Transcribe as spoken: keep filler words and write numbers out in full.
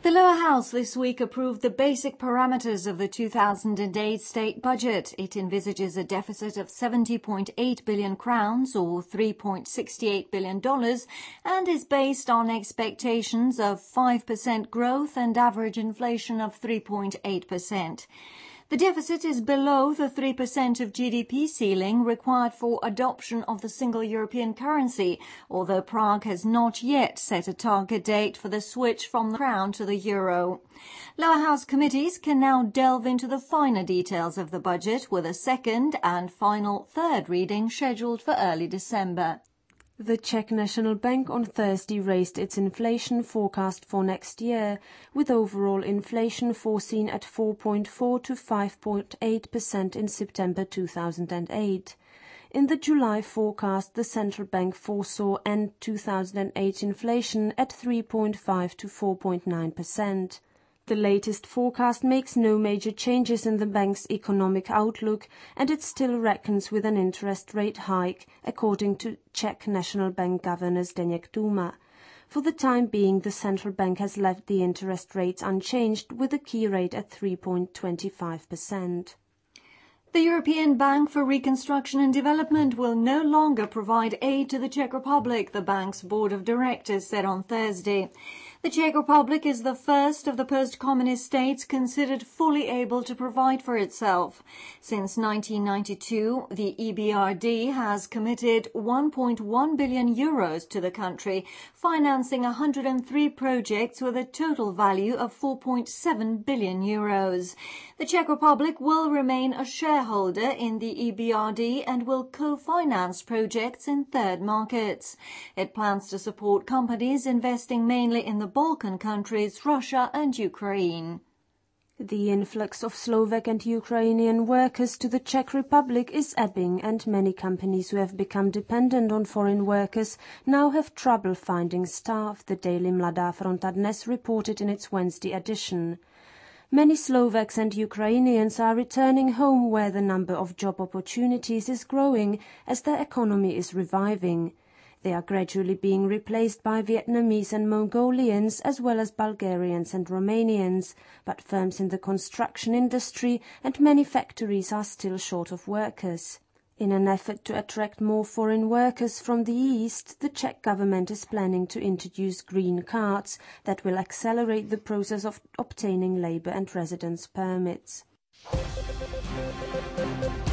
The lower house this week approved the basic parameters of the two thousand eight state budget. It envisages a deficit of seventy point eight billion crowns or three point six eight billion dollars and is based on expectations of five percent growth and average inflation of three point eight percent. The deficit is below the three percent of G D P ceiling required for adoption of the single European currency, although Prague has not yet set a target date for the switch from the crown to the euro. Lower house committees can now delve into the finer details of the budget, with a second and final third reading scheduled for early December. The Czech National Bank on Thursday raised its inflation forecast for next year, with overall inflation foreseen at four point four to five point eight percent in September two thousand eight. In the July forecast, the central bank foresaw end two thousand eight inflation at three point five to four point nine percent. The latest forecast makes no major changes in the bank's economic outlook, and it still reckons with an interest rate hike, according to Czech National Bank Governor Zdeněk Tuma. For the time being, the central bank has left the interest rates unchanged, with the key rate at three point two five percent. The European Bank for Reconstruction and Development will no longer provide aid to the Czech Republic, the bank's board of directors said on Thursday. The Czech Republic is the first of the post-communist states considered fully able to provide for itself. Since nineteen ninety-two, the E B R D has committed one point one billion euros to the country, financing one hundred three projects with a total value of four point seven billion euros. The Czech Republic will remain a shareholder in the E B R D and will co-finance projects in third markets. It plans to support companies investing mainly in the Balkan countries, Russia and Ukraine. The influx of Slovak and Ukrainian workers to the Czech Republic is ebbing, and many companies who have become dependent on foreign workers now have trouble finding staff, the daily Mladá Fronta Dnes reported in its Wednesday edition. Many Slovaks and Ukrainians are returning home, where the number of job opportunities is growing as their economy is reviving. They are gradually being replaced by Vietnamese and Mongolians, as well as Bulgarians and Romanians, but firms in the construction industry and many factories are still short of workers. In an effort to attract more foreign workers from the East, the Czech government is planning to introduce green cards that will accelerate the process of obtaining labour and residence permits.